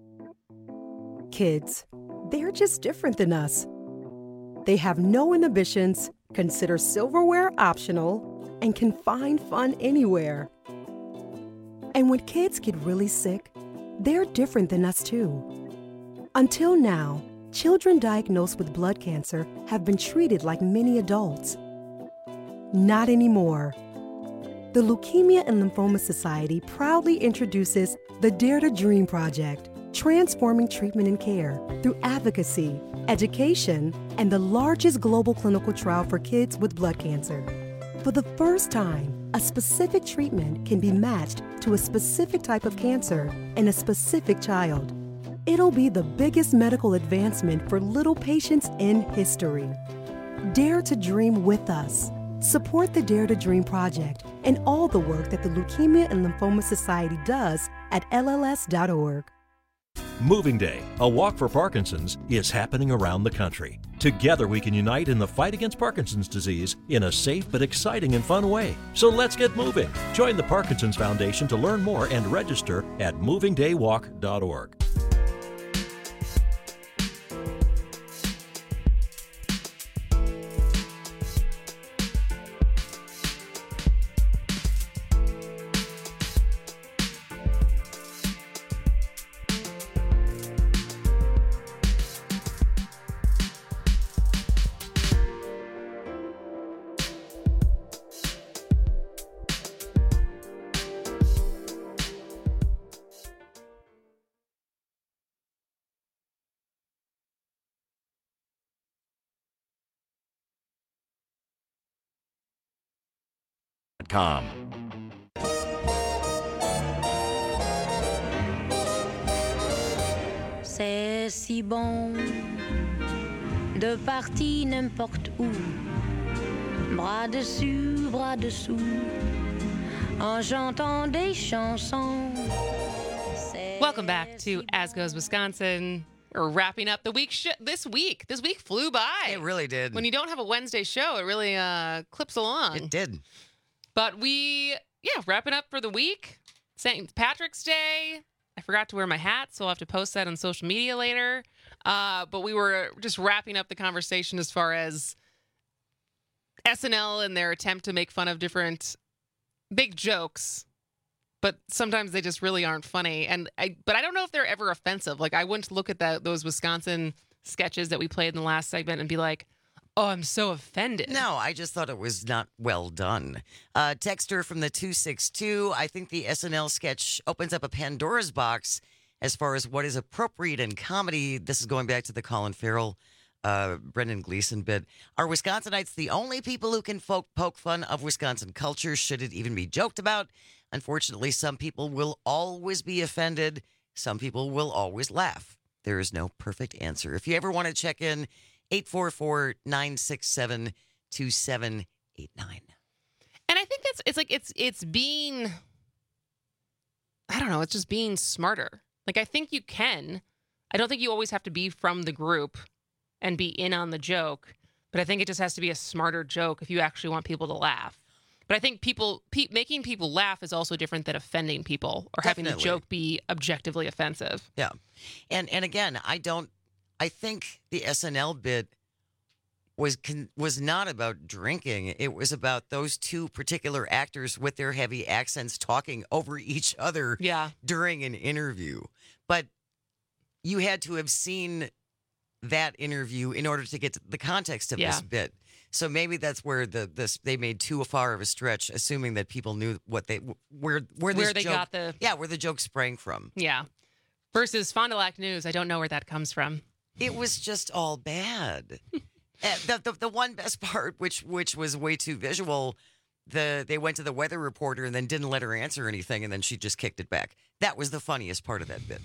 Kids, they're just different than us. They have no inhibitions, consider silverware optional, and can find fun anywhere. And when kids get really sick, they're different than us too. Until now, children diagnosed with blood cancer have been treated like many adults. Not anymore. The Leukemia and Lymphoma Society proudly introduces the Dare to Dream Project, transforming treatment and care through advocacy, education, and the largest global clinical trial for kids with blood cancer. For the first time, a specific treatment can be matched to a specific type of cancer in a specific child. It'll be the biggest medical advancement for little patients in history. Dare to dream with us. Support the Dare to Dream Project and all the work that the Leukemia and Lymphoma Society does at L L S dot org. Moving Day, a walk for Parkinson's, is happening around the country. Together we can unite in the fight against Parkinson's disease in a safe but exciting and fun way. So let's get moving. Join the Parkinson's Foundation to learn more and register at moving day walk dot org. Com. C'est si bon de partir n'importe où, bras dessus, bras dessous, en chantant des chansons. Welcome back to As Goes Wisconsin. We're wrapping up the week sh- this week. This week flew by. It really did. When you don't have a Wednesday show, it really uh, clips along. It did. But we, yeah, wrapping up for the week. Saint Patrick's Day. I forgot to wear my hat, so I'll have to post that on social media later. Uh, but we were just wrapping up the conversation as far as S N L and their attempt to make fun of different big jokes. But sometimes they just really aren't funny. And I, but I don't know if they're ever offensive. Like, I wouldn't look at that those Wisconsin sketches that we played in the last segment and be like, oh, I'm so offended. No, I just thought it was not well done. Uh, texter from the two six two, I think the S N L sketch opens up a Pandora's box as far as what is appropriate in comedy. This is going back to the Colin Farrell, uh, Brendan Gleeson bit. Are Wisconsinites the only people who can folk poke fun of Wisconsin culture? Should it even be joked about? Unfortunately, some people will always be offended. Some people will always laugh. There is no perfect answer. If you ever want to check in, eight four four, nine six seven, two seven eight nine. And I think that's, it's like, it's, it's being, I don't know, it's just being smarter. Like, I think you can. I don't think you always have to be from the group and be in on the joke, but I think it just has to be a smarter joke if you actually want people to laugh. But I think people, pe- making people laugh is also different than offending people or Definitely. having the joke be objectively offensive. Yeah. And and again, I don't, I think the S N L bit was con- was not about drinking. It was about those two particular actors with their heavy accents talking over each other yeah. during an interview. But you had to have seen that interview in order to get to the context of Yeah. this bit. So maybe that's where the this they made too far of a stretch, assuming that people knew what they where where this Where they joke, got the- yeah where the joke sprang from. Yeah. Versus Fond du Lac News, I don't know where that comes from. It was just all bad. Uh, the, the the one best part, which which was way too visual, the they went to the weather reporter and then didn't let her answer anything, and then she just kicked it back. That was the funniest part of that bit.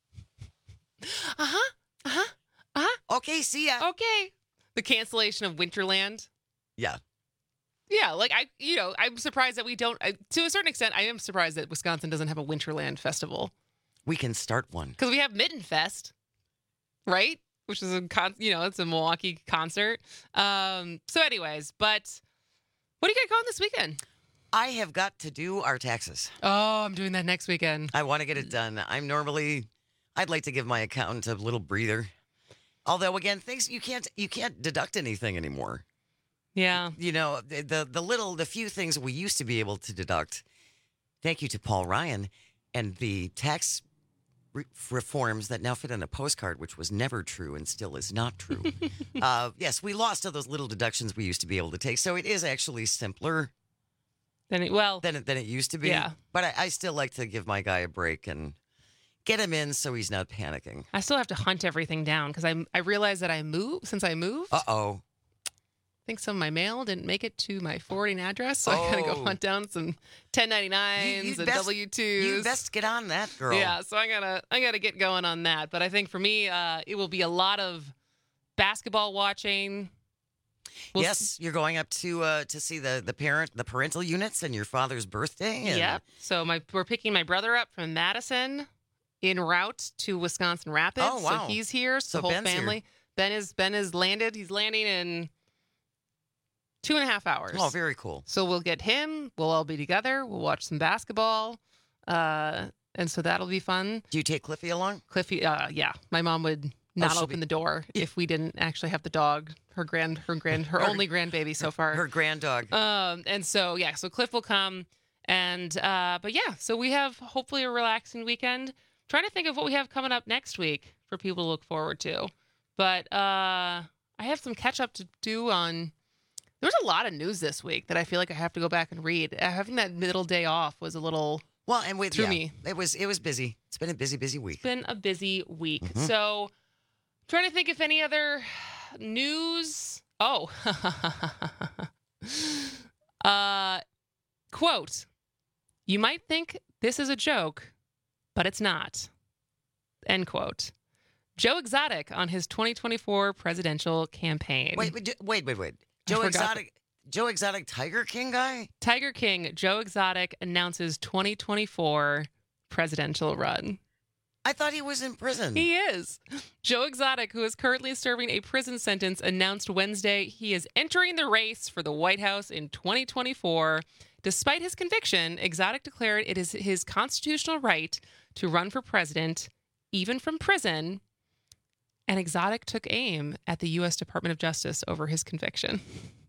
Uh huh. Uh huh. Uh huh. Okay. See ya. Okay. The cancellation of Winterland. Yeah. Yeah, like I, you know, I'm surprised that we don't. I, to a certain extent, I am surprised that Wisconsin doesn't have a Winterland festival. We can start one because we have Mitten Fest, right? Which is a con, you know, it's a Milwaukee concert. Um. So, anyways, but what do you got going this weekend? I have got to do our taxes. Oh, I'm doing that next weekend. I want to get it done. I'm normally, I'd like to give my accountant a little breather. Although, again, things you can't you can't deduct anything anymore. Yeah. You know, the, the the little, the few things we used to be able to deduct, thank you to Paul Ryan, and the tax re- reforms that now fit on a postcard, which was never true and still is not true. uh, yes, we lost all those little deductions we used to be able to take. So it is actually simpler than it, well, than it, than it used to be. Yeah. But I, I still like to give my guy a break and get him in so he's not panicking. I still have to hunt everything down because I I realized that I moved since I moved. Uh-oh. I think some of my mail didn't make it to my forwarding address, so I gotta go Oh. hunt down some ten ninety-nines You- you'd and best- W twos. You best get on that, girl. Yeah, so I gotta I gotta get going on that. But I think for me, uh, it will be a lot of basketball watching. We'll yes, you're going up to uh, to see the the parent the parental units and your father's birthday. And Yep. So my we're picking my brother up from Madison en route to Wisconsin Rapids. Oh, wow. So he's here. So, So the whole Ben's here. family. Ben is Ben is landed. He's landing in two and a half hours. Oh, very cool. So we'll get him. We'll all be together. We'll watch some basketball. Uh, and so that'll be fun. Do you take Cliffy along? Cliffy, uh, yeah. My mom would not she'll open be- the door if we didn't actually have the dog. Her grand, her grand, her, Her- only grandbaby so far. Her grand dog. Um, and so yeah, so Cliff will come, and uh, but yeah, so we have hopefully a relaxing weekend. Trying to think of what we have coming up next week for people to look forward to, but uh, I have some catch up to do on. There's a lot of news this week that I feel like I have to go back and read. Uh, Having that middle day off was a little Well, and with to yeah, me. it was it was busy. It's been a busy, busy week. It's been a busy week. Mhm. So, trying to think if any other news. Oh, uh, quote: "You might think this is a joke, but it's not." End quote. Joe Exotic on his twenty twenty-four presidential campaign. Wait, wait, wait, wait, wait. I Joe forgot Exotic, Joe Exotic, Tiger King guy. Tiger King Joe Exotic announces twenty twenty-four presidential run. I thought he was in prison. He is. Joe Exotic, who is currently serving a prison sentence, announced Wednesday he is entering the race for the White House in twenty twenty-four. Despite his conviction, Exotic declared it is his constitutional right to run for president, even from prison. And Exotic took aim at the U S Department of Justice over his conviction.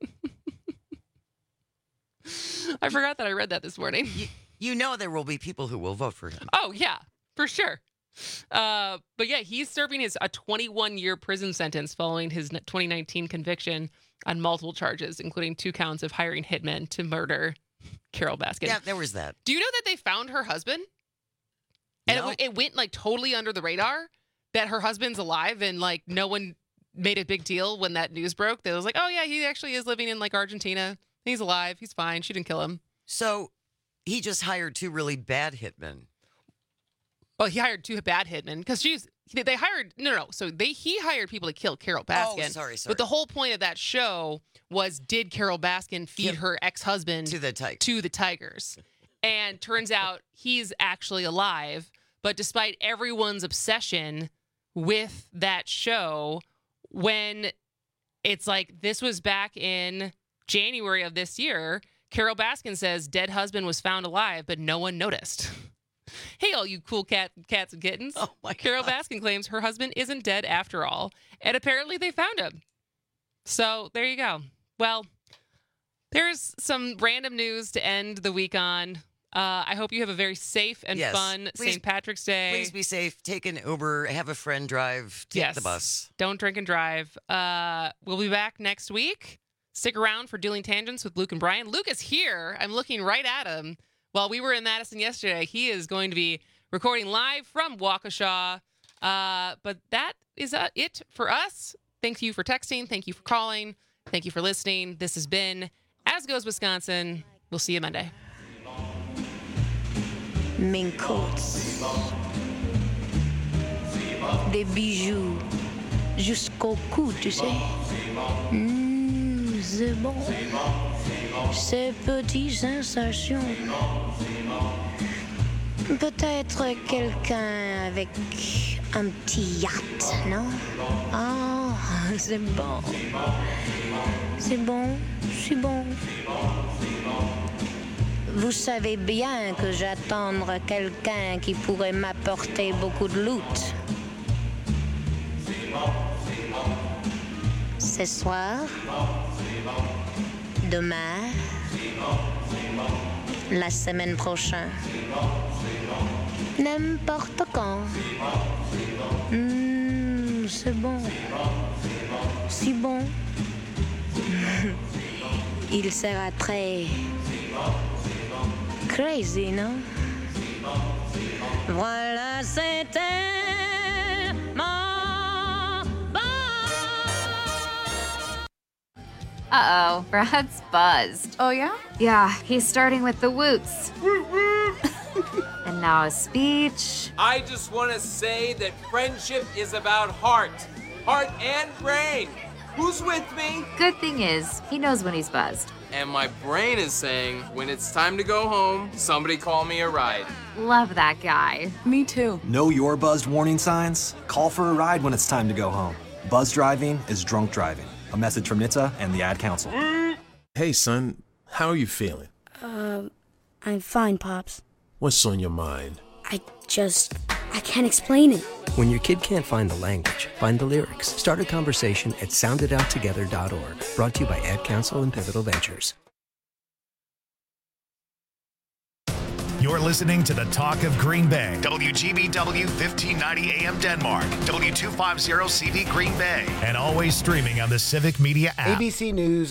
I forgot that I read that this morning. You, you know there will be people who will vote for him. Oh, yeah, for sure. Uh, but yeah, he's serving his a twenty-one year prison sentence following his twenty nineteen conviction on multiple charges, including two counts of hiring hitmen to murder Carol Baskin. Yeah, there was that. Do you know that they found her husband? And No. it, it went like totally under the radar that her husband's alive, and like no one made a big deal when that news broke. That was like, oh yeah, he actually is living in like Argentina. He's alive. He's fine. She didn't kill him. So he just hired two really bad hitmen. Well, he hired two bad hitmen because she's. They hired no, no, no. So they he hired people to kill Carol Baskin. Oh, sorry, sorry. But the whole point of that show was, did Carol Baskin feed Yep. her ex-husband To the tig- to the tigers? And turns out he's actually alive. But despite everyone's obsession with that show, when it's like this was back in January of this year, Carol Baskin says dead husband was found alive, but no one noticed. Hey, all you cool cat, cats and kittens. Oh my Carol God. Baskin claims her husband isn't dead after all. And apparently they found him. So there you go. Well, there's some random news to end the week on. Uh, I hope you have a very safe and Yes. fun Please- Saint Patrick's Day. Please be safe. Take an Uber. Have a friend drive. Take Yes. the bus. Don't drink and drive. Uh, we'll be back next week. Stick around for Dueling Tangents with Luke and Brian. Luke is here. I'm looking right at him. While we were in Madison yesterday, he is going to be recording live from Waukesha. Uh, but that is uh, it for us. Thank you for texting. Thank you for calling. Thank you for listening. This has been As Goes Wisconsin. We'll see you Monday. Mink coats, des bijoux jusqu'au cou, tu sais. Mmh, c'est bon. Ces petites sensations. Peut-être quelqu'un avec un petit yacht, non? Ah, c'est bon. C'est bon, c'est bon. Vous savez bien que j'attends quelqu'un qui pourrait m'apporter beaucoup de loot. Ce soir, demain, la semaine prochaine, n'importe quand. Mmh, c'est bon, si bon. Il sera très crazy, non? Voilà, c'est tellement bon. Uh-oh, Brad's buzzed. Oh, yeah? Yeah, he's starting with the woots. And now a speech. I just want to say that friendship is about heart. Heart and brain. Who's with me? Good thing is, he knows when he's buzzed. and my brain is saying, when it's time to go home, somebody call me a ride. Love that guy. Me too. Know your buzzed warning signs? Call for a ride when it's time to go home. Buzz driving is drunk driving. A message from N H T S A and the Ad Council. Hey, son, how are you feeling? Um, I'm fine, Pops. What's on your mind? I just, I can't explain it. When your kid can't find the language, find the lyrics. Start a conversation at sound it out together dot org. Brought to you by Ad Council and Pivotal Ventures. You're listening to the Talk of Green Bay. W G B W fifteen ninety A M Denmark. W two fifty C V Green Bay. And always streaming on the Civic Media app. A B C News.